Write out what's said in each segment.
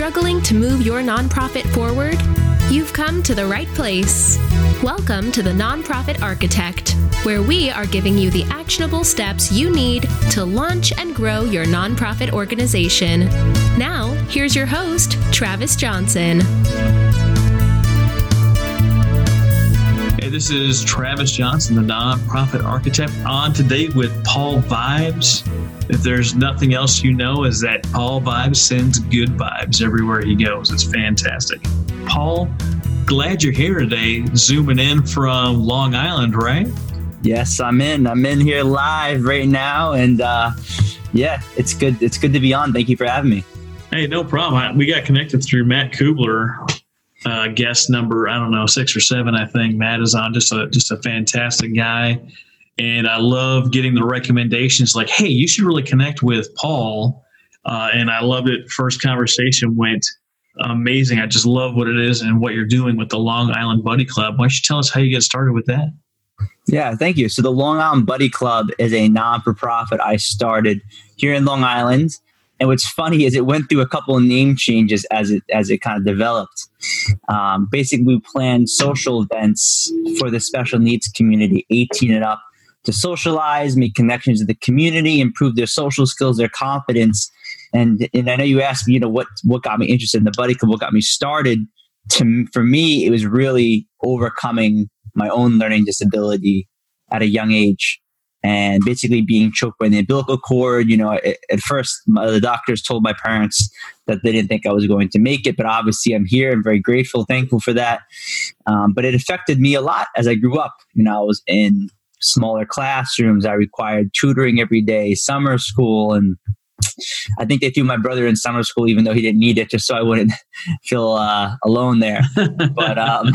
struggling to move your nonprofit forward? You've come to the right place. Welcome to the Nonprofit Architect, where we are giving you the actionable steps you need to launch and grow your nonprofit organization. Now, here's your host, Travis Johnson. Hey, this is Travis Johnson, the Nonprofit Architect, on today with Paul Vibes. If there's nothing else you know, is that Paul Vibes sends good vibes everywhere he goes. It's fantastic. Paul, glad you're here today, zooming in from Long Island, right? Yes, I'm in here live right now, and it's good. It's good to be on. Thank you for having me. Hey, no problem. We got connected through Matt Kubler, guest number 6 or 7. I think Matt is on. Just a fantastic guy. And I love getting the recommendations like, hey, you should really connect with Paul. And I loved it. First conversation went amazing. I just love what it is and what you're doing with the Long Island Buddy Club. Why don't you tell us how you get started with that? Yeah, thank you. So the Long Island Buddy Club is a non-for-profit I started here in Long Island. And what's funny is it went through a couple of name changes as it kind of developed. Basically, we planned social events for the special needs community, 18 and up, to socialize, make connections with the community, improve their social skills, their confidence. And I know you asked me, what got me interested in the Buddy Club, what got me started. For me, it was really overcoming my own learning disability at a young age and basically being choked by the umbilical cord. At first, the doctors told my parents that they didn't think I was going to make it, but obviously I'm here. I'm very grateful, thankful for that. But it affected me a lot as I grew up. I was in smaller classrooms. I required tutoring every day, summer school, and I think they threw my brother in summer school even though he didn't need it, just so I wouldn't feel alone there. But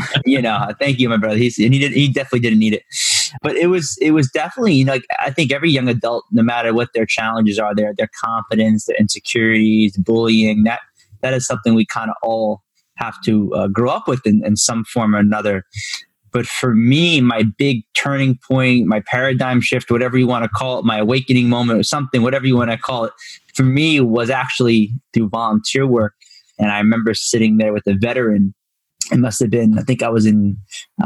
thank you, my brother. He definitely didn't need it. But it was definitely, I think every young adult, no matter what their challenges are, their confidence, their insecurities, bullying, that is something we kind of all have to grow up with in some form or another. But for me, my big turning point, my paradigm shift, whatever you want to call it, my awakening moment or something, whatever you want to call it, for me was actually through volunteer work. And I remember sitting there with a veteran. It must have been, I think I was in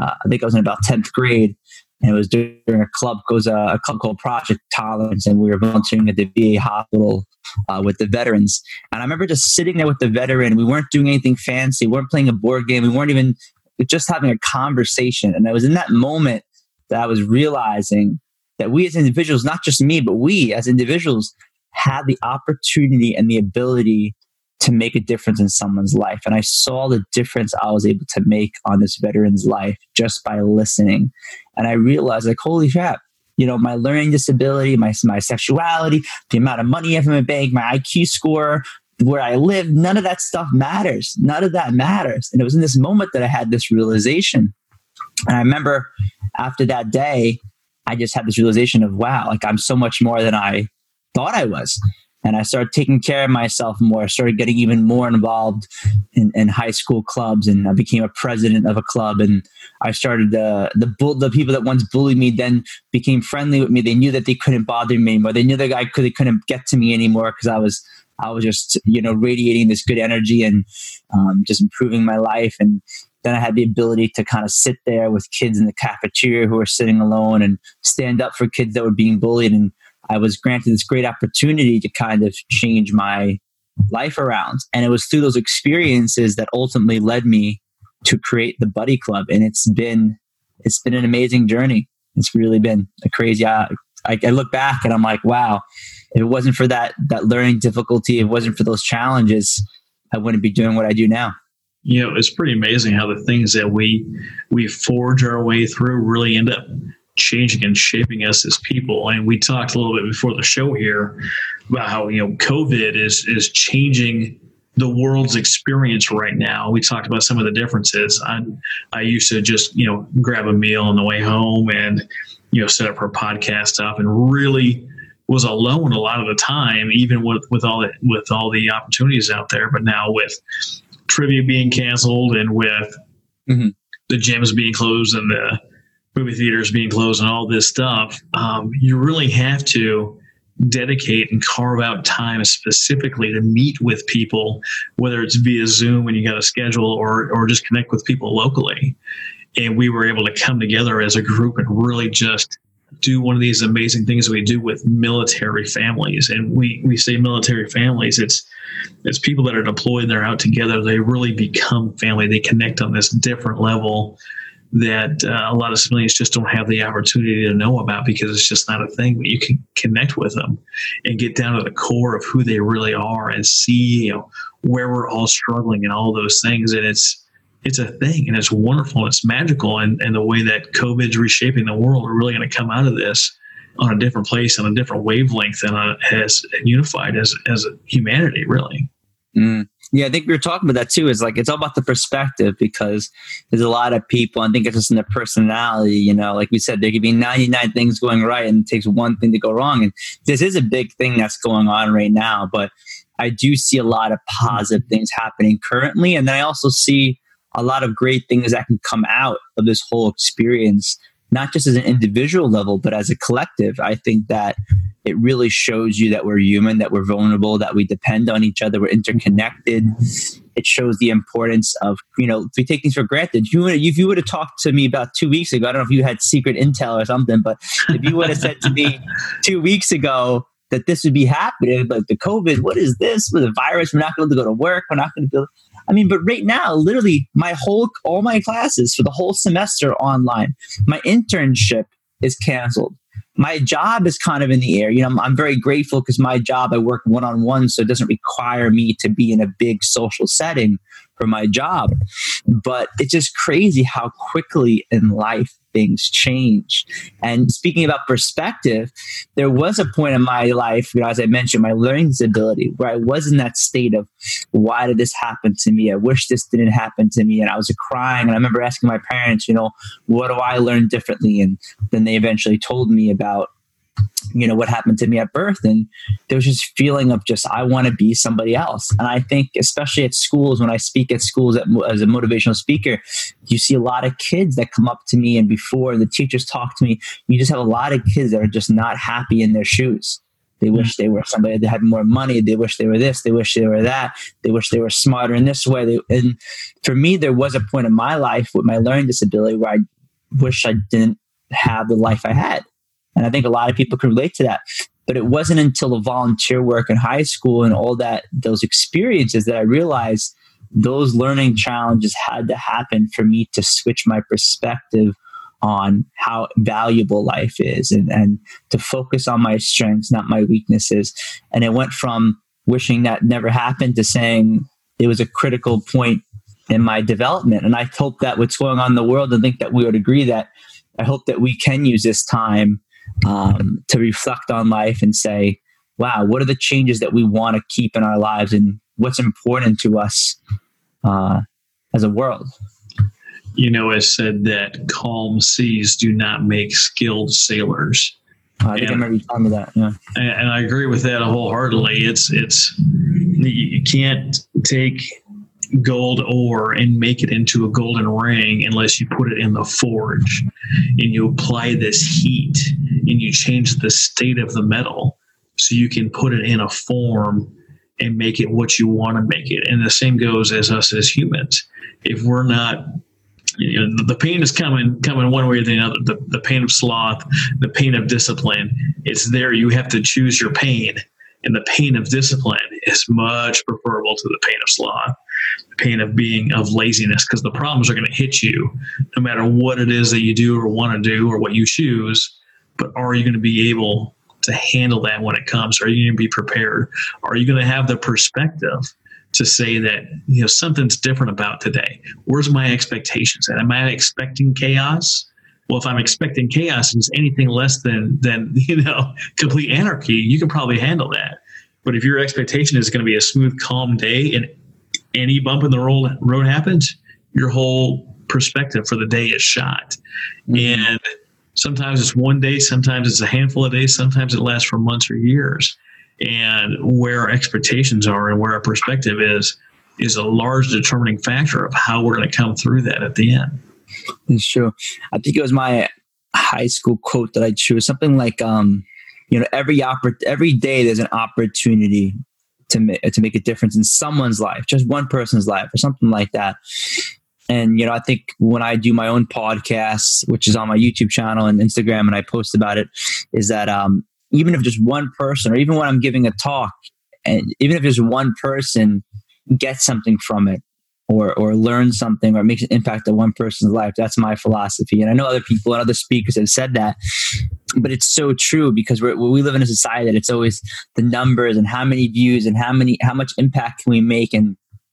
about 10th grade. And it was during a club called Project Tolerance. And we were volunteering at the VA hospital with the veterans. And I remember just sitting there with the veteran. We weren't doing anything fancy. We weren't playing a board game. We weren't even just having a conversation. And it was in that moment that I was realizing that we as individuals, not just me, but we as individuals had the opportunity and the ability to make a difference in someone's life. And I saw the difference I was able to make on this veteran's life just by listening. And I realized, holy crap, my learning disability, my sexuality, the amount of money I have in my bank, my IQ score, where I live, none of that stuff matters. None of that matters. And it was in this moment that I had this realization. And I remember after that day, I just had this realization of, wow, I'm so much more than I thought I was. And I started taking care of myself more. I started getting even more involved in high school clubs, and I became a president of a club. And I started the people that once bullied me then became friendly with me. They knew that they couldn't bother me anymore. They knew that they couldn't get to me anymore because I was just, radiating this good energy and just improving my life. And then I had the ability to kind of sit there with kids in the cafeteria who were sitting alone and stand up for kids that were being bullied. And I was granted this great opportunity to kind of change my life around. And it was through those experiences that ultimately led me to create the Buddy Club. And it's been an amazing journey. It's really been a crazy, I look back and I'm like, wow, if it wasn't for that learning difficulty, if it wasn't for those challenges, I wouldn't be doing what I do now. It's pretty amazing how the things that we forge our way through really end up changing and shaping us as people. And we talked a little bit before the show here about how, COVID is changing the world's experience right now. We talked about some of the differences. I used to just, grab a meal on the way home and, set up her podcast stuff and really was alone a lot of the time, even with all the opportunities out there. But now with trivia being canceled and with the gyms being closed and the movie theaters being closed and all this stuff, you really have to dedicate and carve out time specifically to meet with people, whether it's via Zoom when you got a schedule or just connect with people locally. And we were able to come together as a group and really just do one of these amazing things we do with military families. And we say military families, it's people that are deployed, they're out together, they really become family. They connect on this different level that a lot of civilians just don't have the opportunity to know about, because it's just not a thing. But you can connect with them and get down to the core of who they really are and see, where we're all struggling and all those things. And it's a thing, and it's wonderful, and it's magical. And the way that COVID's reshaping the world, we're really going to come out of this on a different place, on a different wavelength, and as unified as a humanity, really. Yeah, I think we were talking about that too. Is like, it's all about the perspective, because there's a lot of people, I think it's just in their personality, like we said, there could be 99 things going right and it takes one thing to go wrong. And this is a big thing that's going on right now, but I do see a lot of positive things happening currently. And then I also see a lot of great things that can come out of this whole experience, not just as an individual level, but as a collective. I think that it really shows you that we're human, that we're vulnerable, that we depend on each other, we're interconnected. It shows the importance of, we take things for granted. If you would have talked to me about 2 weeks ago, I don't know if you had secret intel or something, but if you would have said to me 2 weeks ago that this would be happening, like the COVID, what is this? With the virus, we're not going to go to work, we're not going to go. But right now, literally, all my classes for the whole semester are online. My internship is canceled. My job is kind of in the air. I'm very grateful because my job, I work one-on-one, so it doesn't require me to be in a big social setting for my job. But it's just crazy how quickly in life things change. And speaking about perspective, there was a point in my life, as I mentioned, my learning disability, where I was in that state of, why did this happen to me? I wish this didn't happen to me. And I was crying. And I remember asking my parents, what do I learn differently? And then they eventually told me about, what happened to me at birth. And there was this feeling of just, I want to be somebody else. And I think, especially at schools, when I speak at schools as a motivational speaker, you see a lot of kids that come up to me, and before the teachers talk to me, you just have a lot of kids that are just not happy in their shoes. They wish they were somebody that had more money. They wish they were this. They wish they were that. They wish they were smarter in this way. And for me, there was a point in my life with my learning disability where I wish I didn't have the life I had. And I think a lot of people can relate to that. But it wasn't until the volunteer work in high school and all those experiences that I realized those learning challenges had to happen for me to switch my perspective on how valuable life is, and to focus on my strengths, not my weaknesses. And it went from wishing that never happened to saying it was a critical point in my development. And I hope that what's going on in the world, I think that we would agree that I hope that we can use this time to reflect on life and say, wow, what are the changes that we want to keep in our lives, and what's important to us as a world? It's said that calm seas do not make skilled sailors. I think I remember you telling me that. Yeah, and I agree with that wholeheartedly. It's you can't take gold ore and make it into a golden ring unless you put it in the forge and you apply this heat and you change the state of the metal so you can put it in a form and make it what you want to make it. And the same goes as us as humans. If we're not, the pain is coming one way or the other. The pain of sloth, the pain of discipline, it's there. You have to choose your pain. And the pain of discipline is much preferable to the pain of sloth, the pain of laziness, because the problems are going to hit you no matter what it is that you do or want to do or what you choose. But are you going to be able to handle that when it comes? Are you going to be prepared? Are you going to have the perspective to say that, something's different about today? Where's my expectations at? Am I expecting chaos? Well, if I'm expecting chaos and it's anything less than complete anarchy, you can probably handle that. But if your expectation is going to be a smooth, calm day and any bump in the road happens, your whole perspective for the day is shot. Mm-hmm. And sometimes it's one day, sometimes it's a handful of days, sometimes it lasts for months or years. And where our expectations are and where our perspective is a large determining factor of how we're going to come through that at the end. It's true. I think it was my high school quote that I chose, something like, every day there's an opportunity to make a difference in someone's life, just one person's life or something like that. And, I think when I do my own podcast, which is on my YouTube channel and Instagram, and I post about it, is that even if just one person, or even when I'm giving a talk, and even if just one person gets something from it, or learns something, or makes an impact on one person's life, that's my philosophy. And I know other people and other speakers have said that, but it's so true, because we live in a society that it's always the numbers and how many views and how much impact can we make. And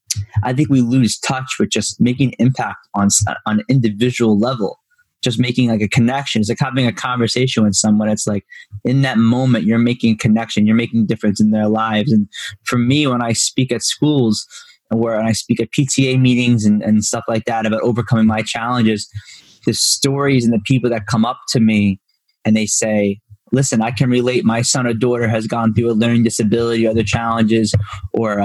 I think we lose touch with just making impact on an individual level, just making like a connection. It's like having a conversation with someone. It's like in that moment, you're making a connection, you're making a difference in their lives. And for me, when I speak at schools, or when I speak at PTA meetings and stuff like that about overcoming my challenges, the stories and the people that come up to me and they say, listen, I can relate. My son or daughter has gone through a learning disability or other challenges, or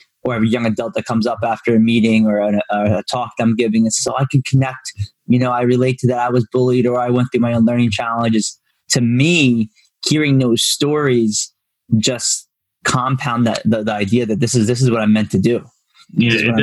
a young adult that comes up after a meeting or a talk that I'm giving, and so I can connect. I relate to that. I was bullied, or I went through my own learning challenges. To me, hearing those stories just compound the idea that this is what I'm meant to do. Yeah,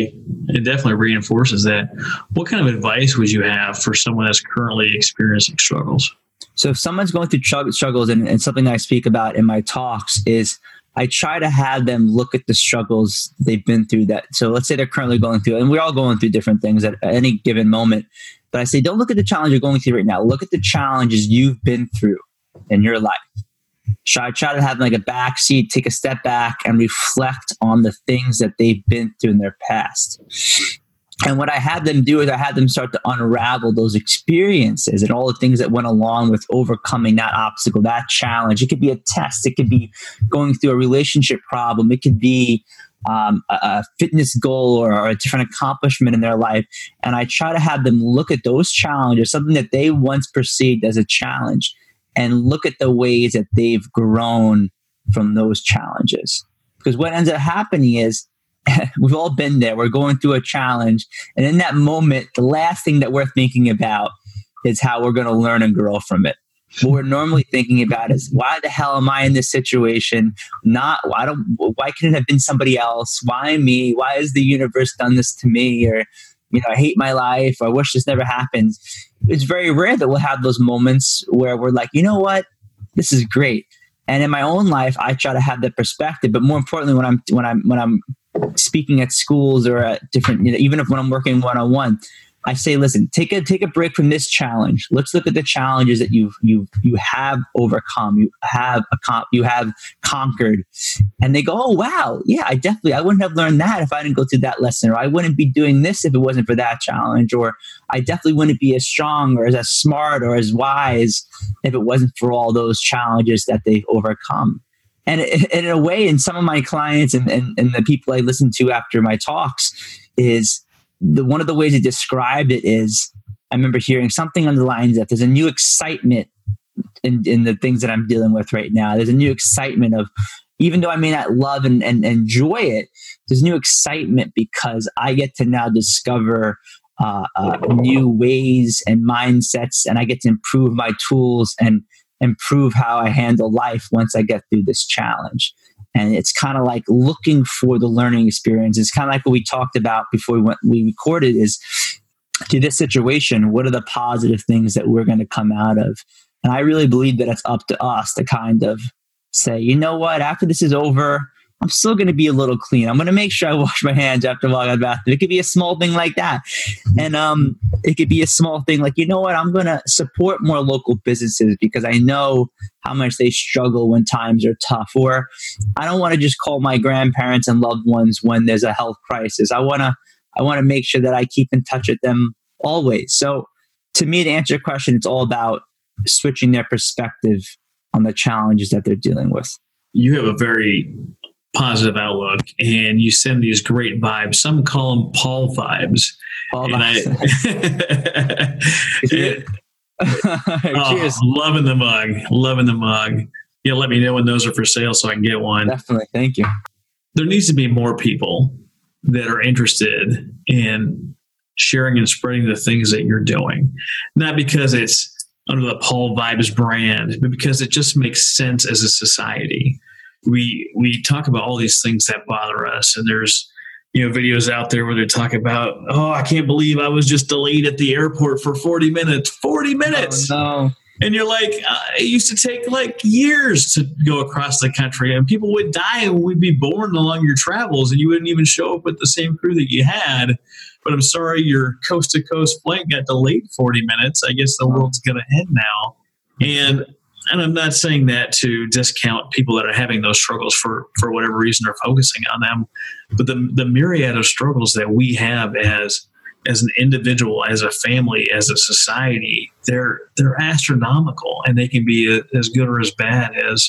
it definitely reinforces that. What kind of advice would you have for someone that's currently experiencing struggles? So if someone's going through struggles, and something that I speak about in my talks is, I try to have them look at the struggles they've been through. So let's say they're currently going through, and we're all going through different things at any given moment. But I say, don't look at the challenge you're going through right now. Look at the challenges you've been through in your life. Try to have like a backseat, take a step back and reflect on the things that they've been through in their past. And what I had them do is I had them start to unravel those experiences and all the things that went along with overcoming that obstacle, that challenge. It could be a test. It could be going through a relationship problem. It could be a fitness goal or a different accomplishment in their life. And I try to have them look at those challenges, something that they once perceived as a challenge, and look at the ways that they've grown from those challenges. Because what ends up happening is, we've all been there. We're going through a challenge. And in that moment, the last thing that we're thinking about is how we're going to learn and grow from it. What we're normally thinking about is, why the hell am I in this situation? Why couldn't it have been somebody else? Why me? Why has the universe done this to me? Or, I hate my life. Or I wish this never happened. It's very rare that we'll have those moments where we're like, you know what? This is great. And in my own life, I try to have that perspective. But more importantly, when I'm speaking at schools or at different, even when I'm working one-on-one, I say, listen, take a break from this challenge. Let's look at the challenges that you have overcome, you have conquered. And they go, oh wow, yeah, I wouldn't have learned that if I didn't go through that lesson, or I wouldn't be doing this if it wasn't for that challenge, or I definitely wouldn't be as strong or as smart or as wise if it wasn't for all those challenges that they've overcome. And in a way, in some of my clients and the people I listen to after my talks, is one of the ways they described it is, I remember hearing something on the lines that there's a new excitement in the things that I'm dealing with right now. There's a new excitement of, even though I may not love and enjoy it, there's new excitement because I get to now discover new ways and mindsets, and I get to improve my tools and improve how I handle life once I get through this challenge. And it's kind of like looking for the learning experience. It's kind of like what we talked about before we recorded, is to this situation, what are the positive things that we're going to come out of? And I really believe that it's up to us to kind of say, you know what, after this is over, I'm still going to be a little clean. I'm going to make sure I wash my hands after walking out of the bathroom. It could be a small thing like that. And it could be a small thing like, you know what, I'm going to support more local businesses because I know how much they struggle when times are tough. Or I don't want to just call my grandparents and loved ones when there's a health crisis. I want to make sure that I keep in touch with them always. So to me, to answer your question, it's all about switching their perspective on the challenges that they're dealing with. You have a very positive outlook, and you send these great vibes. Some call them Paul vibes. Paul vibes. Cheers. Loving the mug. Yeah, let me know when those are for sale so I can get one. Definitely. Thank you. There needs to be more people that are interested in sharing and spreading the things that you're doing. Not because it's under the Paul Vibes brand, but because it just makes sense as a society. We talk about all these things that bother us, and there's videos out there where they talk about, oh, I can't believe I was just delayed at the airport for 40 minutes. 40 minutes. Oh, no. And you're like, it used to take like years to go across the country, and people would die and would be born along your travels, and you wouldn't even show up with the same crew that you had. But I'm sorry, your coast to coast flight got delayed 40 minutes. I guess the world's going to end now. And I'm not saying that to discount people that are having those struggles for whatever reason or focusing on them. But the myriad of struggles that we have as an individual, as a family, as a society, they're astronomical, and they can be as good or as bad as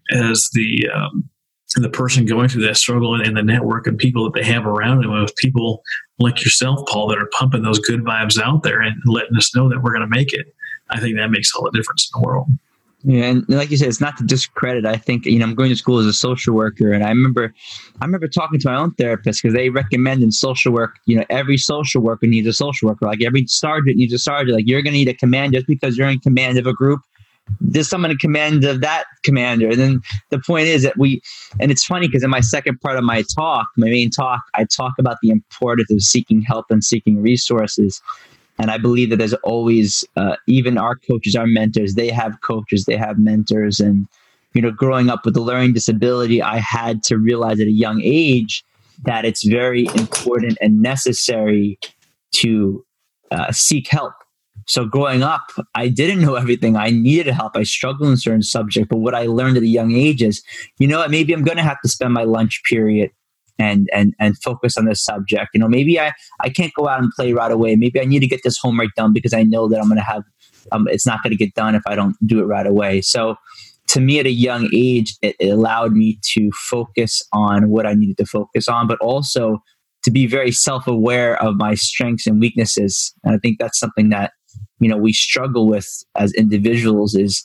the person going through that struggle, and the network of people that they have around them, with people like yourself, Paul, that are pumping those good vibes out there and letting us know that we're going to make it. I think that makes all the difference in the world. Yeah, and like you said, it's not to discredit. I think, I'm going to school as a social worker, and I remember talking to my own therapist, because they recommend in social work, every social worker needs a social worker. Like every sergeant needs a sergeant. Like you're going to need a commander just because you're in command of a group. There's someone in command of that commander. And then the point is that and it's funny because in my second part of my main talk, I talk about the importance of seeking help and seeking resources. And I believe that there's always, even our coaches, our mentors, they have coaches, they have mentors. And, growing up with a learning disability, I had to realize at a young age that it's very important and necessary to seek help. So growing up, I didn't know everything. I needed help. I struggled in certain subjects. But what I learned at a young age is, maybe I'm going to have to spend my lunch period and focus on this subject. Maybe I can't go out and play right away. Maybe I need to get this homework done because I know that I'm going to have, it's not going to get done if I don't do it right away. So to me at a young age, it allowed me to focus on what I needed to focus on, but also to be very self-aware of my strengths and weaknesses. And I think that's something that, we struggle with as individuals is,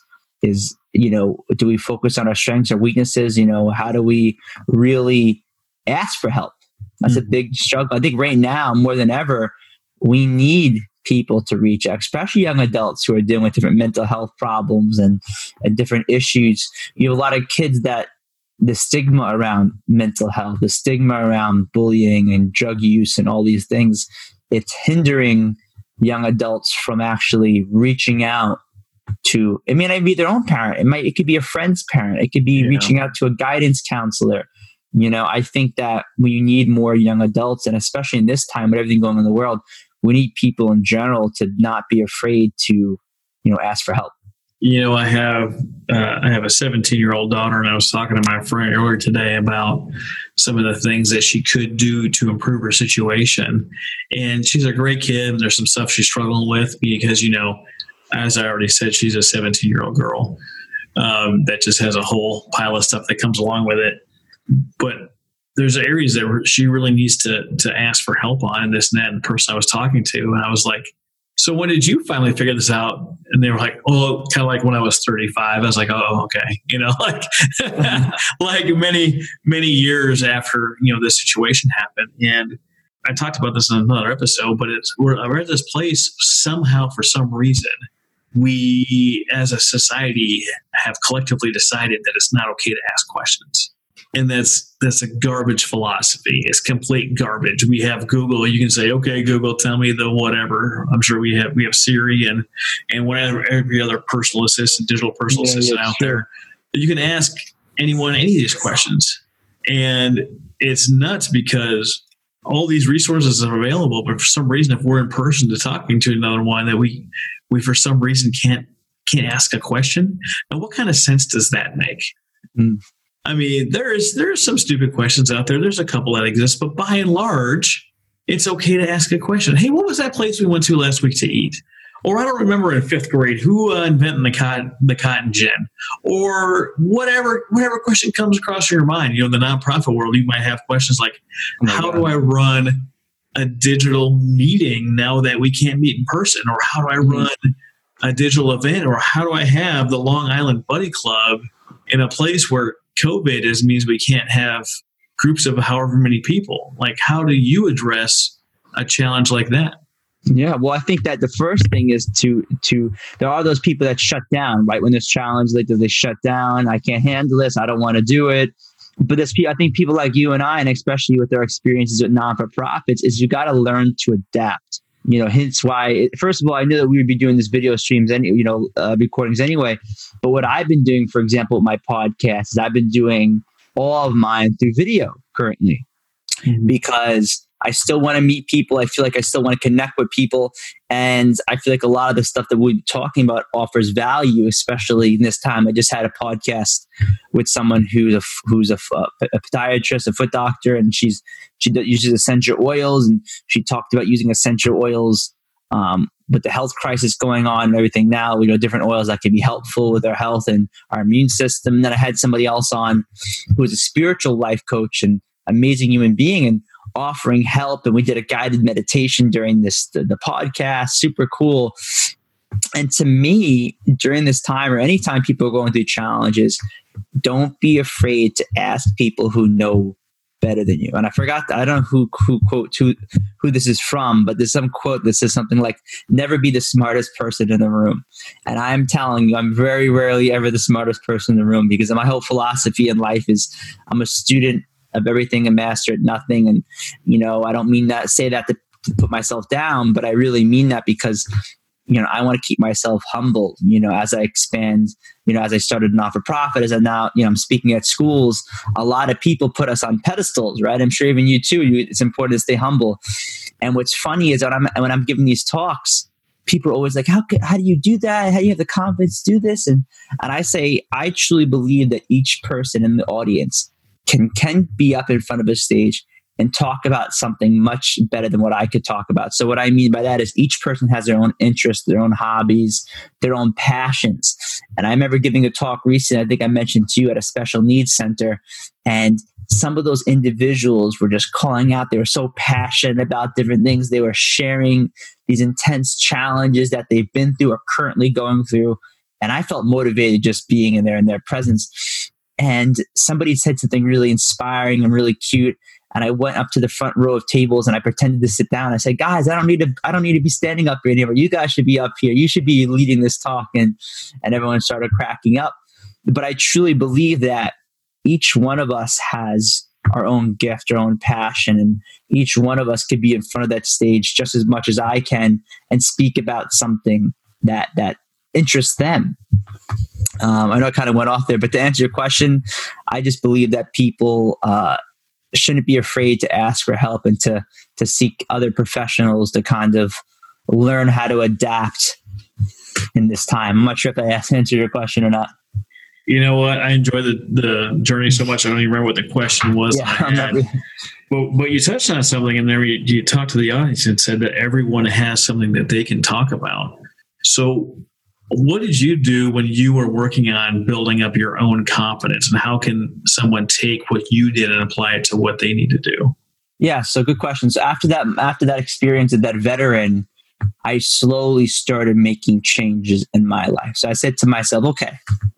do we focus on our strengths or weaknesses? How do we really ask for help? That's a big struggle. I think right now, more than ever, we need people to reach out, especially young adults who are dealing with different mental health problems and different issues. You have a lot of kids that the stigma around mental health, the stigma around bullying and drug use and all these things, it's hindering young adults from actually reaching out to, it may not be their own parent. It could be a friend's parent. It could be reaching out to a guidance counselor. I think that we need more young adults, and especially in this time with everything going on in the world, we need people in general to not be afraid to, ask for help. I have a 17-year-old daughter, and I was talking to my friend earlier today about some of the things that she could do to improve her situation. And she's a great kid, and there's some stuff she's struggling with because, as I already said, she's a 17-year-old girl that just has a whole pile of stuff that comes along with it. But there's areas that she really needs to ask for help on, and this and that. And the person I was talking to, and I was like, so when did you finally figure this out? And they were like, oh, kind of like when I was 35. I was like, oh, okay. Like many, many years after, this situation happened. And I talked about this in another episode, but we're at this place somehow, for some reason, we as a society have collectively decided that it's not okay to ask questions. And that's a garbage philosophy. It's complete garbage. We have Google. You can say, okay, Google, tell me the whatever. I'm sure we have Siri and whatever, every other personal assistant, digital personal assistant out there. You can ask anyone any of these questions. And it's nuts because all these resources are available, but for some reason, if we're in person to talking to another one, that we for some reason can't ask a question. Now, what kind of sense does that make? I mean, there's some stupid questions out there. There's a couple that exist, but by and large, it's okay to ask a question. Hey, what was that place we went to last week to eat? Or I don't remember in fifth grade who invented the cotton gin, or whatever question comes across your mind. In the nonprofit world, you might have questions like, how do I run a digital meeting now that we can't meet in person? Or how do I run a digital event? Or how do I have the Long Island Buddy Club in a place where COVID means we can't have groups of however many people? Like, how do you address a challenge like that? Yeah, well, I think that the first thing is to there are those people that shut down, right? When there's challenge, like they shut down. I can't handle this. I don't want to do it. But I think people like you and I, and especially with our experiences with non-for-profits, is you got to learn to adapt. Hence why, first of all, I knew that we would be doing this video streams and, recordings anyway. But what I've been doing, for example, with my podcast, is I've been doing all of mine through video currently, because I still want to meet people. I feel like I still want to connect with people. And I feel like a lot of the stuff that we're talking about offers value, especially in this time. I just had a podcast with someone who's a podiatrist, a foot doctor, and she uses essential oils. And she talked about using essential oils with the health crisis going on and everything now, different oils that can be helpful with our health and our immune system. And then I had somebody else on who was a spiritual life coach and amazing human being, and offering help. And we did a guided meditation during the podcast. Super cool. And to me, during this time, or anytime people are going through challenges, don't be afraid to ask people who know better than you. And I forgot, I don't know who this is from, but there's some quote that says something like, never be the smartest person in the room. And I'm telling you, I'm very rarely ever the smartest person in the room, because my whole philosophy in life is I'm a student of everything and master at nothing. And, I don't mean that, say that to put myself down, but I really mean that because, I want to keep myself humble, as I expand, as I started not-for-profit, as I now, I'm speaking at schools. A lot of people put us on pedestals, right? I'm sure even you too, it's important to stay humble. And what's funny is that when I'm giving these talks, people are always like, how do you do that? How do you have the confidence to do this? And I say, I truly believe that each person in the audience can be up in front of a stage and talk about something much better than what I could talk about. So what I mean by that is each person has their own interests, their own hobbies, their own passions. And I remember giving a talk recently, I think I mentioned to you, at a special needs center. And some of those individuals were just calling out. They were so passionate about different things. They were sharing these intense challenges that they've been through or currently going through. And I felt motivated just being in their presence. And somebody said something really inspiring and really cute. And I went up to the front row of tables and I pretended to sit down. I said, guys, I don't need to be standing up here anymore. You guys should be up here. You should be leading this talk. And everyone started cracking up. But I truly believe that each one of us has our own gift, our own passion. And each one of us could be in front of that stage just as much as I can and speak about something that interests them. I know I kind of went off there, but to answer your question, I just believe that people shouldn't be afraid to ask for help and to seek other professionals to kind of learn how to adapt in this time. I'm not sure if I answered your question or not. You know what? I enjoy the journey so much. I don't even remember what the question was. Yeah, but you touched on something, and then you talked to the audience and said that everyone has something that they can talk about. So what did you do when you were working on building up your own confidence, and how can someone take what you did and apply it to what they need to do? Yeah, so good question. So after that experience of that veteran, I slowly started making changes in my life. So I said to myself, okay,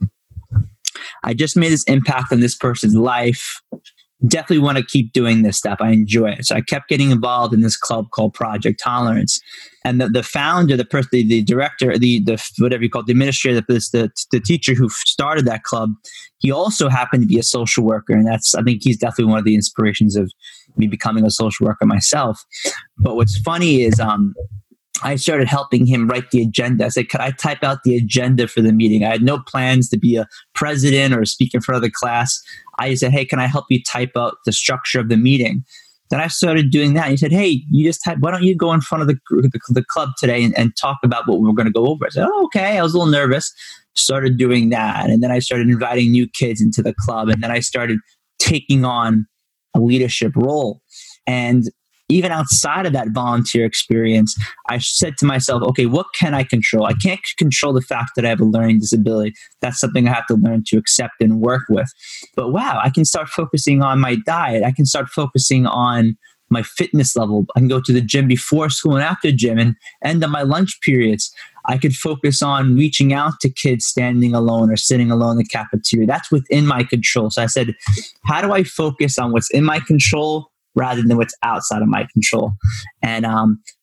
I just made this impact on this person's life. Definitely want to keep doing this stuff. I enjoy it. So I kept getting involved in this club called Project Tolerance. And the founder, the person, the director, the whatever you call it, the administrator, the teacher who started that club, he also happened to be a social worker. And I think he's definitely one of the inspirations of me becoming a social worker myself. But what's funny is I started helping him write the agenda. I said, could I type out the agenda for the meeting? I had no plans to be a president or speak in front of the class. I said, hey, can I help you type out the structure of the meeting? Then I started doing that. And he said, hey, you just type, why don't you go in front of the club today and talk about what we're going to go over? I said, oh, okay. I was a little nervous. Started doing that. And then I started inviting new kids into the club. And then I started taking on a leadership role. And even outside of that volunteer experience, I said to myself, okay, what can I control? I can't control the fact that I have a learning disability. That's something I have to learn to accept and work with. But wow, I can start focusing on my diet. I can start focusing on my fitness level. I can go to the gym before school and after gym, and end of my lunch periods. I could focus on reaching out to kids standing alone or sitting alone in the cafeteria. That's within my control. So I said, how do I focus on what's in my control rather than what's outside of my control? And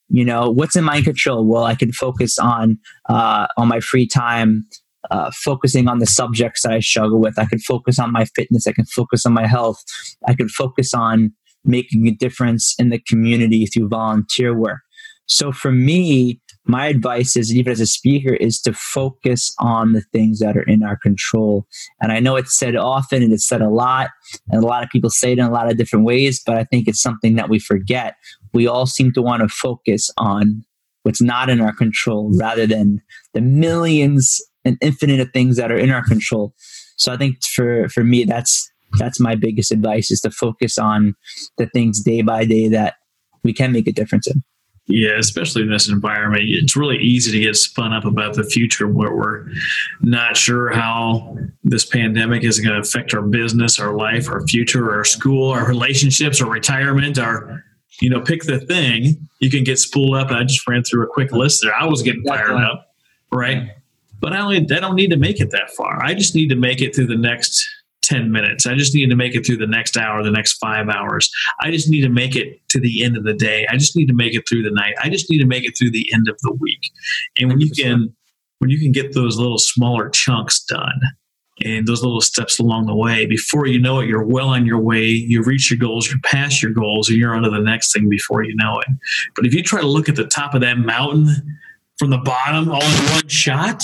What's in my control? Well, I can focus on my free time, focusing on the subjects that I struggle with. I can focus on my fitness. I can focus on my health. I can focus on making a difference in the community through volunteer work. So for me, my advice is, even as a speaker, is to focus on the things that are in our control. And I know it's said often and it's said a lot, and a lot of people say it in a lot of different ways, but I think it's something that we forget. We all seem to want to focus on what's not in our control rather than the millions and infinite of things that are in our control. So I think for me, that's my biggest advice, is to focus on the things day by day that we can make a difference in. Yeah, especially in this environment, it's really easy to get spun up about the future, where we're not sure how this pandemic is going to affect our business, our life, our future, our school, our relationships, our retirement, our, pick the thing. You can get spooled up. And I just ran through a quick list there. I was getting fired up, right? But I don't need to make it that far. I just need to make it through the next 10 minutes. I just need to make it through the next hour, the next 5 hours. I just need to make it to the end of the day. I just need to make it through the night. I just need to make it through the end of the week. And when you can get those little smaller chunks done and those little steps along the way, before you know it, you're well on your way. You reach your goals, you're past your goals, and you're on to the next thing before you know it. But if you try to look at the top of that mountain from the bottom all in one shot,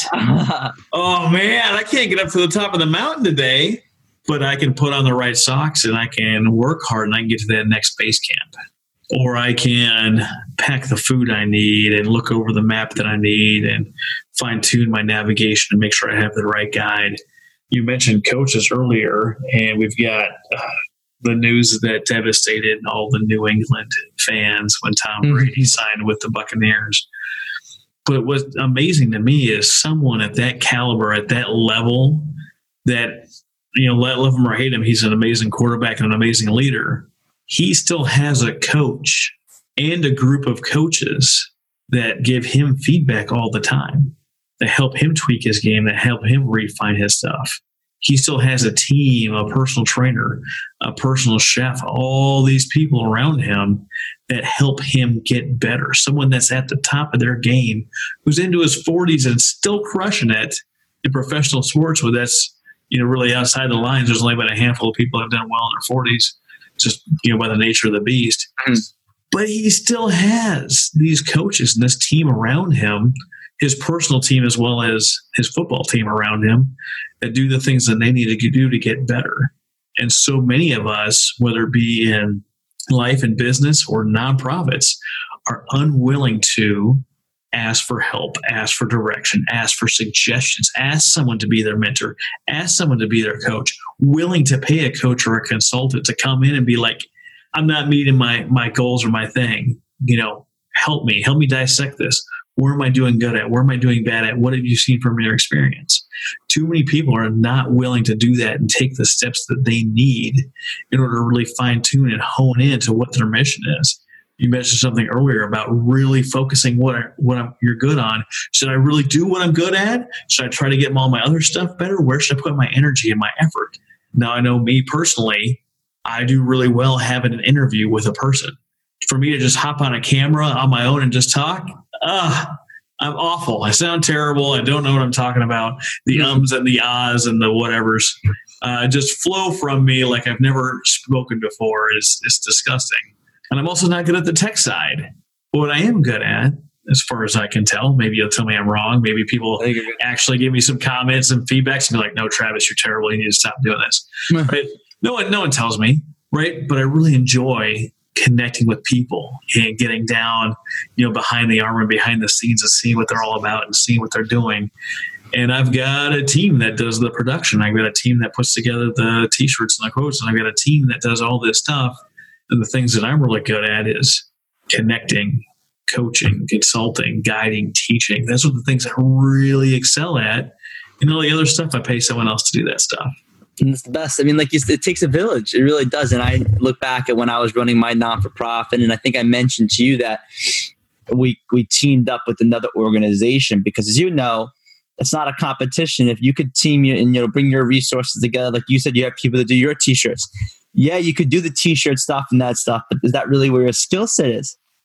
oh man, I can't get up to the top of the mountain today. But I can put on the right socks and I can work hard and I can get to that next base camp. Or I can pack the food I need and look over the map that I need and fine tune my navigation and make sure I have the right guide. You mentioned coaches earlier, and we've got the news that devastated all the New England fans when Tom Brady signed with the Buccaneers. But what's amazing to me is someone at that caliber, at that level, that, love him or hate him, he's an amazing quarterback and an amazing leader. He still has a coach and a group of coaches that give him feedback all the time, that help him tweak his game, that help him refine his stuff. He still has a team, a personal trainer, a personal chef, all these people around him that help him get better. Someone that's at the top of their game, who's into his 40s and still crushing it in professional sports, where that's, really outside the lines. There's only been a handful of people that have done well in their 40s, just, by the nature of the beast. But he still has these coaches and this team around him, his personal team as well as his football team around him, that do the things that they need to do to get better. And so many of us, whether it be in life and business or nonprofits, are unwilling to ask for help, ask for direction, ask for suggestions, ask someone to be their mentor, ask someone to be their coach, willing to pay a coach or a consultant to come in and be like, I'm not meeting my goals or my thing. Help me dissect this. Where am I doing good at? Where am I doing bad at? What have you seen from your experience? Too many people are not willing to do that and take the steps that they need in order to really fine tune and hone in to what their mission is. You mentioned something earlier about really focusing you're good on. Should I really do what I'm good at? Should I try to get all my other stuff better? Where should I put my energy and my effort? Now, I know me personally, I do really well having an interview with a person. For me to just hop on a camera on my own and just talk, I'm awful. I sound terrible. I don't know what I'm talking about. The ums and the ahs and the whatevers just flow from me like I've never spoken before. It's disgusting. And I'm also not good at the tech side. But what I am good at, as far as I can tell, maybe you'll tell me I'm wrong. Maybe people actually give me some comments and feedbacks and be like, no, Travis, you're terrible. You need to stop doing this. Right? No one tells me, right? But I really enjoy connecting with people and getting down, behind the armor and behind the scenes and seeing what they're all about and seeing what they're doing. And I've got a team that does the production. I've got a team that puts together the t-shirts and the quotes. And I've got a team that does all this stuff. And the things that I'm really good at is connecting, coaching, consulting, guiding, teaching. Those are the things I really excel at. And all the other stuff, I pay someone else to do that stuff. And it's the best. I mean, it takes a village. It really does. And I look back at when I was running my non-for-profit, and I think I mentioned to you that we teamed up with another organization because, as you know, it's not a competition. If you could team and bring your resources together, like you said, you have people that do your t-shirts. Yeah, you could do the t-shirt stuff and that stuff, but is that really where your skill set is?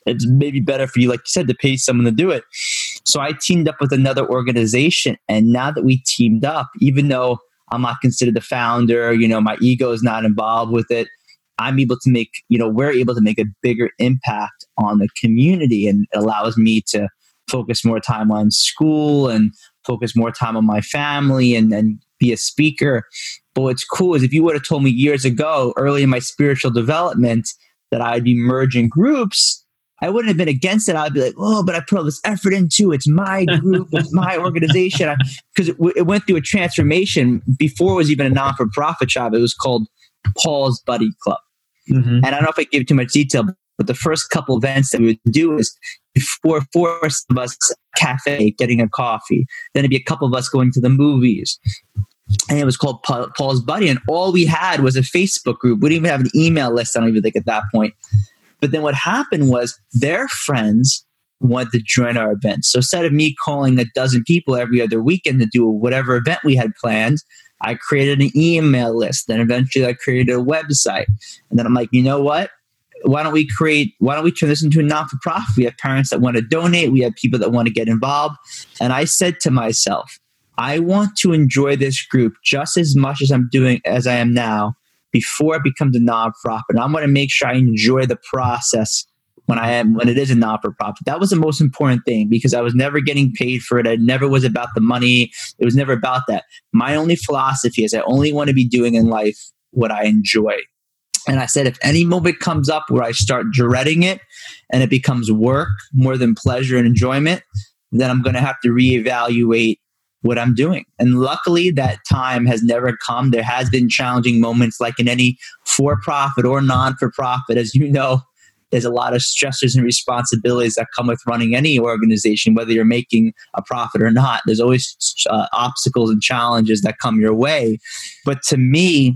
it's maybe better for you, like you said, to pay someone to do it. So I teamed up with another organization. And now that we teamed up, even though I'm not considered the founder, my ego is not involved with it, I'm able to make, we're able to make a bigger impact on the community, and it allows me to focus more time on school and focus more time on my family and be a speaker. But what's cool is if you would have told me years ago, early in my spiritual development, that I'd be merging groups, I wouldn't have been against it. I'd be like, oh, but I put all this effort into it. It's my group, it's my organization. Because it went through a transformation. Before it was even a non-for-profit shop, it was called Paul's Buddy Club. Mm-hmm. And I don't know if I give too much detail, but the first couple events that we would do is before four of us cafe, getting a coffee. Then it'd be a couple of us going to the movies. And it was called Paul's Buddy. And all we had was a Facebook group. We didn't even have an email list, I don't even think, at that point. But then what happened was their friends wanted to join our events. So instead of me calling a dozen people every other weekend to do whatever event we had planned, I created an email list. Then eventually I created a website. And then I'm like, you know what? Why don't we turn this into a non-for-profit? We have parents that want to donate. We have people that want to get involved. And I said to myself, I want to enjoy this group just as much as I am now before it becomes a non-profit. I'm going to make sure I enjoy the process when it is a non-for-profit. That was the most important thing, because I was never getting paid for it. It never was about the money. It was never about that. My only philosophy is I only want to be doing in life what I enjoy. And I said, if any moment comes up where I start dreading it and it becomes work more than pleasure and enjoyment, then I'm going to have to reevaluate what I'm doing. And luckily that time has never come. There has been challenging moments, like in any for-profit or non-for-profit. As you know, there's a lot of stressors and responsibilities that come with running any organization, whether you're making a profit or not. There's always obstacles and challenges that come your way. But to me,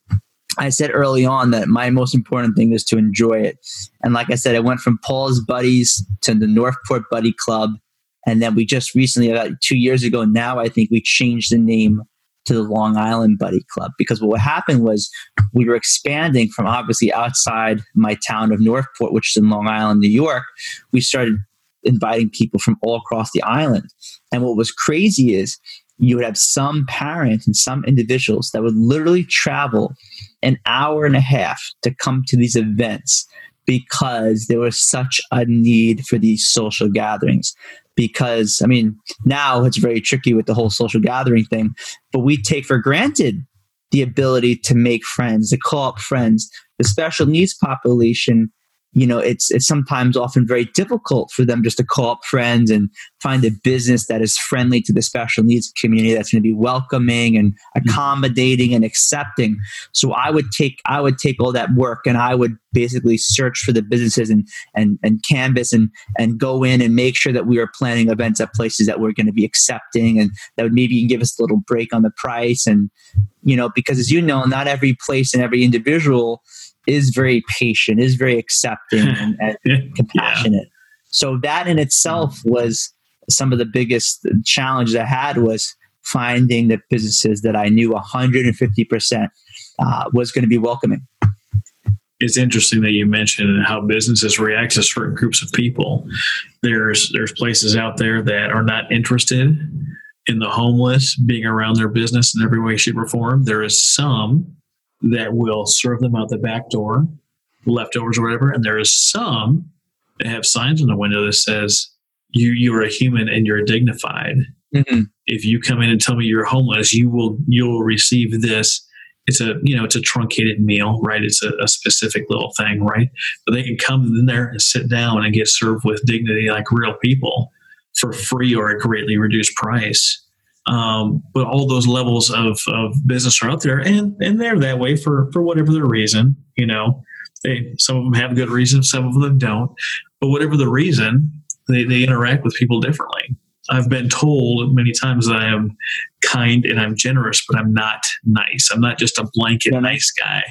I said early on that my most important thing is to enjoy it. And like I said, I went from Paul's Buddies to the Northport Buddy Club. And then we just recently, about 2 years ago now, I think we changed the name to the Long Island Buddy Club, because what happened was we were expanding from obviously outside my town of Northport, which is in Long Island, New York. We started inviting people from all across the island. And what was crazy is you would have some parents and some individuals that would literally travel an hour and a half to come to these events because there was such a need for these social gatherings. Because, I mean, now it's very tricky with the whole social gathering thing, but we take for granted the ability to make friends, to call up friends. The special needs population, it's sometimes often very difficult for them just to call up friends and find a business that is friendly to the special needs community, that's going to be welcoming and accommodating and accepting. So I would take all that work and I would basically search for the businesses and canvas and go in and make sure that we were planning events at places that were going to be accepting and that would maybe even give us a little break on the price. And, because as you know, not every place and every individual is very patient, is very accepting and compassionate. Yeah. So that in itself was some of the biggest challenges I had, was finding the businesses that I knew 150% was going to be welcoming. It's interesting that you mentioned how businesses react to certain groups of people. There's places out there that are not interested in the homeless being around their business in every way, shape, or form. There is some that will serve them out the back door, leftovers or whatever. And there is some that have signs on the window that says, you are a human and you're dignified. Mm-hmm. If you come in and tell me you're homeless, you'll receive this. It's a truncated meal, right? It's a specific little thing, right? But they can come in there and sit down and get served with dignity like real people for free or a greatly reduced price. But all those levels of business are out there, and they're that way for whatever their reason. Some of them have good reasons, some of them don't. But whatever the reason, they interact with people differently. I've been told many times that I am kind and I'm generous, but I'm not nice. I'm not just a blanket nice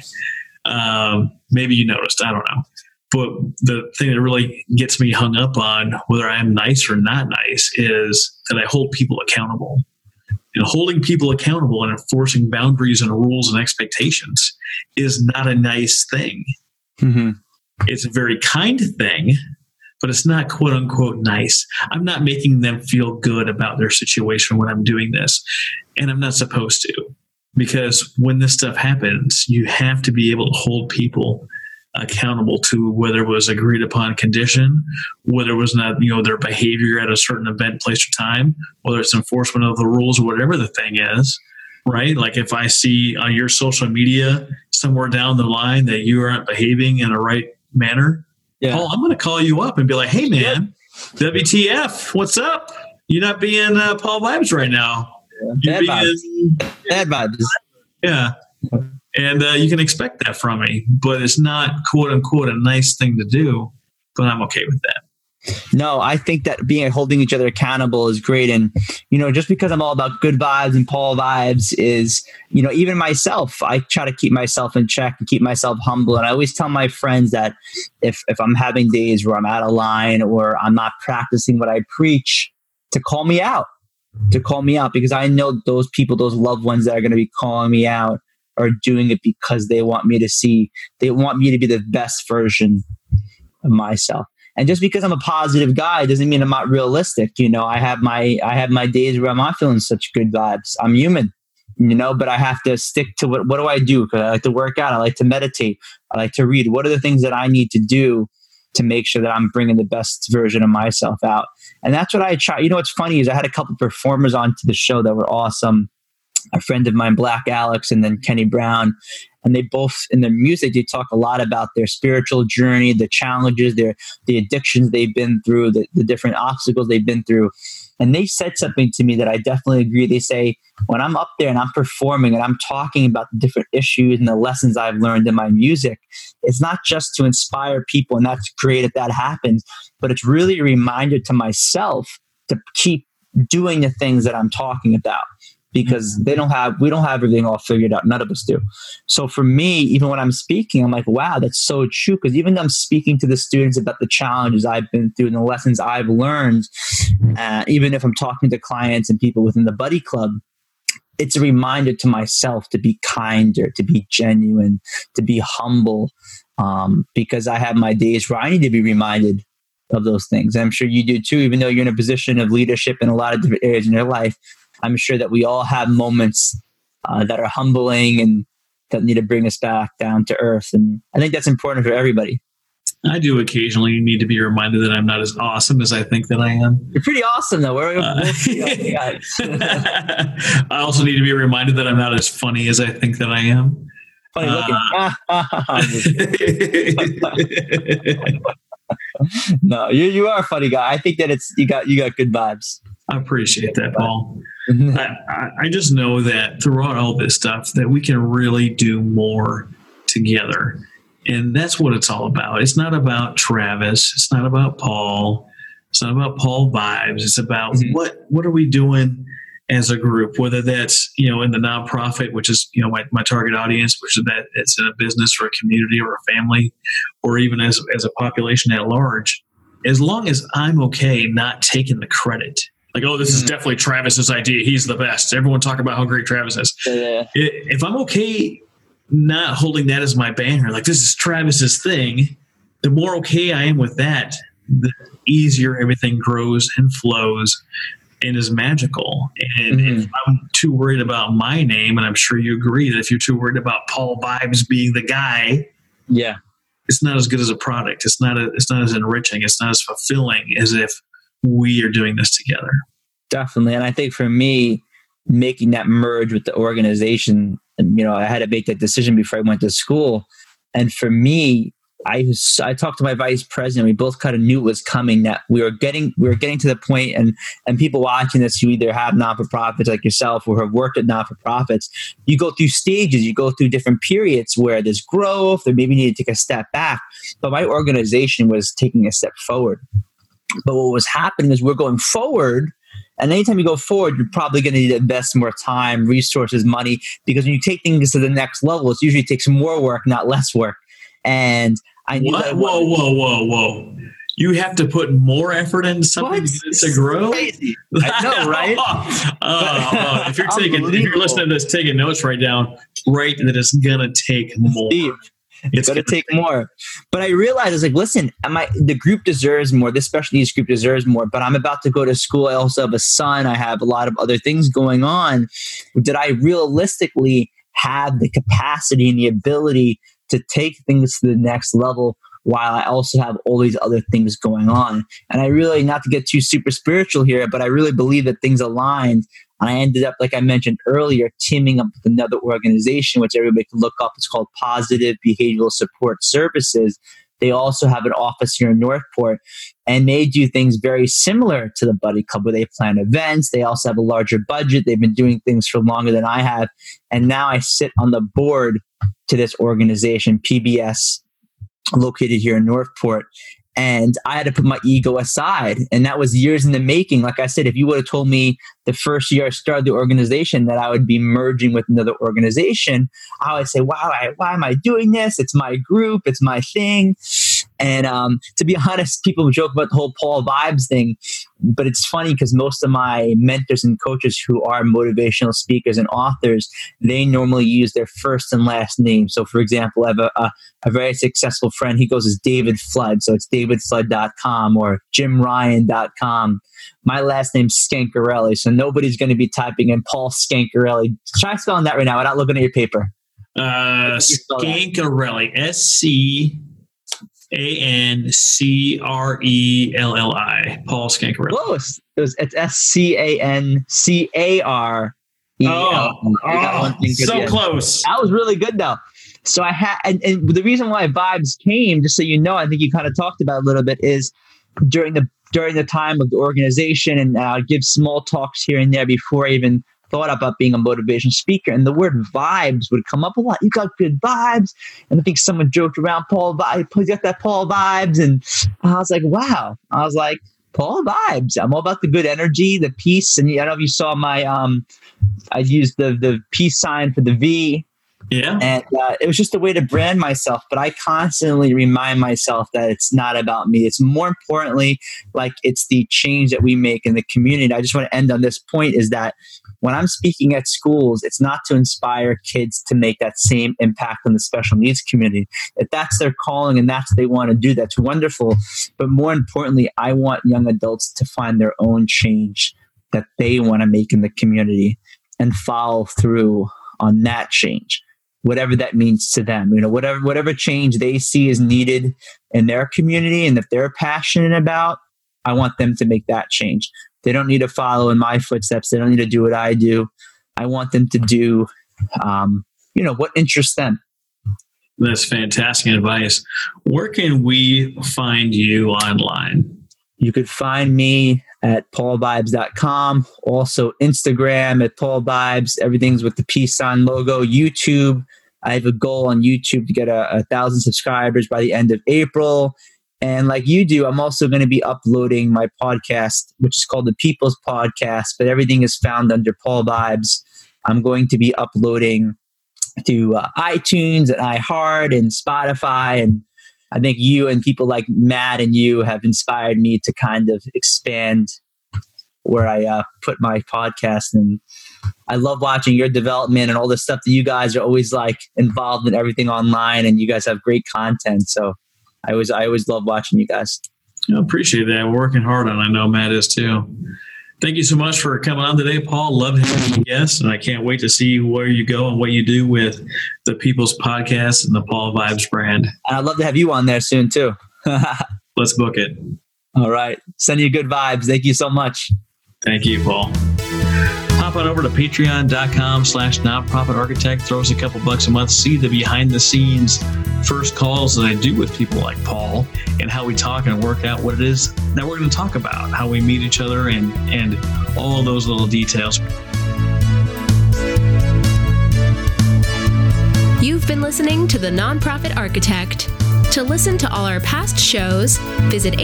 guy. Maybe you noticed, I don't know. But the thing that really gets me hung up on whether I'm nice or not nice is that I hold people accountable. And holding people accountable and enforcing boundaries and rules and expectations is not a nice thing. Mm-hmm. It's a very kind thing but it's not quote unquote nice. I'm not making them feel good about their situation when I'm doing this. And I'm not supposed to, because when this stuff happens, you have to be able to hold people accountable to whether it was agreed upon condition, whether it was not, their behavior at a certain event, place, or time, whether it's enforcement of the rules or whatever the thing is, right? Like if I see on your social media somewhere down the line that you aren't behaving in a right manner, Paul, I'm going to call you up and be like, hey man, WTF, what's up? You're not being Paul Vibes right now. Bad vibes. Yeah. And you can expect that from me, but it's not quote unquote a nice thing to do, but I'm okay with that. No, I think that holding each other accountable is great. And, just because I'm all about good vibes and Paul vibes is, even myself, I try to keep myself in check and keep myself humble. And I always tell my friends that if I'm having days where I'm out of line or I'm not practicing what I preach, to call me out, because I know those people, those loved ones that are going to be calling me out are doing it because they want me to be the best version of myself. And just because I'm a positive guy doesn't mean I'm not realistic. I have my days where I'm not feeling such good vibes. I'm human, but I have to stick to what do I do? Because I like to work out. I like to meditate. I like to read. What are the things that I need to do to make sure that I'm bringing the best version of myself out? And that's what I try. What's funny is I had a couple performers onto the show that were awesome. A friend of mine, Black Alex, and then Kenny Brown. And they both, in their music, they talk a lot about their spiritual journey, the challenges, the addictions they've been through, the different obstacles they've been through. And they said something to me that I definitely agree. They say, when I'm up there and I'm performing and I'm talking about the different issues and the lessons I've learned in my music, it's not just to inspire people, and that's great if that happens, but it's really a reminder to myself to keep doing the things that I'm talking about. Because we don't have everything all figured out. None of us do. So for me, even when I'm speaking, I'm like, wow, that's so true. Because even though I'm speaking to the students about the challenges I've been through and the lessons I've learned, even if I'm talking to clients and people within the Buddy Club, it's a reminder to myself to be kinder, to be genuine, to be humble, because I have my days where I need to be reminded of those things. And I'm sure you do too, even though you're in a position of leadership in a lot of different areas in your life. I'm sure that we all have moments that are humbling and that need to bring us back down to earth. And I think that's important for everybody. I do occasionally need to be reminded that I'm not as awesome as I think that I am. You're pretty awesome, though. I also need to be reminded that I'm not as funny as I think that I am. Funny looking. No, you are a funny guy. I think that you got good vibes. I appreciate that, Paul. I just know that throughout all this stuff that we can really do more together. And that's what it's all about. It's not about Travis. It's not about Paul. It's not about Paul Vibes. It's about what are we doing as a group, whether that's, in the nonprofit, which is, my target audience, which is that it's in a business or a community or a family, or even as a population at large, as long as I'm okay not taking the credit. Like, oh, this is definitely Travis's idea. He's the best. Everyone talk about how great Travis is. Yeah. If I'm okay not holding that as my banner, like this is Travis's thing, the more okay I am with that, the easier everything grows and flows and is magical. And if I'm too worried about my name, and I'm sure you agree that if you're too worried about Paul Vibes being the guy, it's not as good as a product. It's not as enriching. It's not as fulfilling as if we are doing this together. Definitely. And I think for me, making that merge with the organization, I had to make that decision before I went to school. And for me, I talked to my vice president. We both kind of knew it was coming, that we were getting to the point, and people watching this who either have not-for-profits like yourself or have worked at not-for-profits, you go through stages, you go through different periods where there's growth or maybe you need to take a step back. But my organization was taking a step forward. But what was happening is we're going forward, and anytime you go forward, you're probably going to need to invest more time, resources, money, because when you take things to the next level, it usually takes more work, not less work. And I knew that. Whoa. You have to put more effort into something to grow? Crazy. I know, right? If you're listening to this, taking notes right now, right, that it's going to take more. Steve, It's going to take more. But I realized, I was like, listen, the group deserves more. This special needs group deserves more. But I'm about to go to school. I also have a son. I have a lot of other things going on. Did I realistically have the capacity and the ability to take things to the next level while I also have all these other things going on? And I really, not to get too super spiritual here, but I really believe that things aligned. I ended up, like I mentioned earlier, teaming up with another organization, which everybody can look up. It's called Positive Behavioral Support Services. They also have an office here in Northport, and they do things very similar to the Buddy Club, where they plan events. They also have a larger budget. They've been doing things for longer than I have. And now I sit on the board to this organization, PBS, located here in Northport. And I had to put my ego aside. And that was years in the making. Like I said, if you would have told me the first year I started the organization that I would be merging with another organization, I would say, wow, why am I doing this? It's my group. It's my thing. And to be honest, people joke about the whole Paul Vibes thing. But it's funny because most of my mentors and coaches who are motivational speakers and authors, they normally use their first and last name. So, for example, I have a very successful friend. He goes as David Flood. So it's davidflood.com or jimryan.com. My last name's Scancarelli. So nobody's going to be typing in Paul Scancarelli. Try spelling that right now without looking at your paper. Scancarelli. SCANCRELLI. Paul Scancarelli. Close. It's SCANCARELLI. So close. That was really good though. So I had, and the reason why Vibes came, just so you know, I think you kind of talked about it a little bit, is during the time of the organization, and I'll give small talks here and there before I even thought about being a motivational speaker, and the word vibes would come up a lot. You got good vibes. And I think someone joked around, Paul Vibes, you got that Paul Vibes. And I was like, wow. I was like, Paul Vibes. I'm all about the good energy, the peace. And I don't know if you saw my, I used the peace sign for the V. Yeah. And it was just a way to brand myself. But I constantly remind myself that it's not about me. It's more importantly, like it's the change that we make in the community. I just want to end on this point, is that when I'm speaking at schools, it's not to inspire kids to make that same impact on the special needs community. If that's their calling and that's what they want to do, that's wonderful. But more importantly, I want young adults to find their own change that they want to make in the community and follow through on that change, whatever that means to them. Whatever change they see is needed in their community, and if they're passionate about, I want them to make that change. They don't need to follow in my footsteps. They don't need to do what I do. I want them to do, what interests them. That's fantastic advice. Where can we find you online? You could find me at paulvibes.com. Also Instagram at Paul Vibes. Everything's with the peace sign logo. YouTube. I have a goal on YouTube to get 1,000 subscribers by the end of April. And like you do, I'm also going to be uploading my podcast, which is called The People's Podcast, but everything is found under Paul Vibes. I'm going to be uploading to iTunes and iHeart and Spotify. And I think you and people like Matt and you have inspired me to kind of expand where I put my podcast. And I love watching your development and all the stuff that you guys are always like involved in everything online, and you guys have great content. So I always love watching you guys. I appreciate that. We're working hard on it. I know Matt is too. Thank you so much for coming on today, Paul. Love having you guests, and I can't wait to see where you go and what you do with the People's Podcast and the Paul Vibes brand. And I'd love to have you on there soon too. Let's book it. All right. Send you good vibes. Thank you so much. Thank you, Paul. Hop on over to patreon.com/nonprofit architect. Throw us a couple bucks a month. See the behind the scenes first calls that I do with people like Paul, and how we talk and work out what it is that we're going to talk about, how we meet each other, and all those little details. You've been listening to The Nonprofit Architect. To listen to all our past shows, visit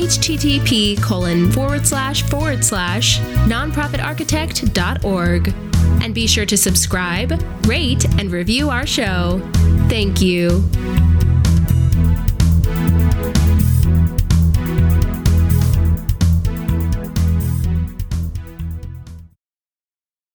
http://nonprofitarchitect.org. And be sure to subscribe, rate, and review our show. Thank you.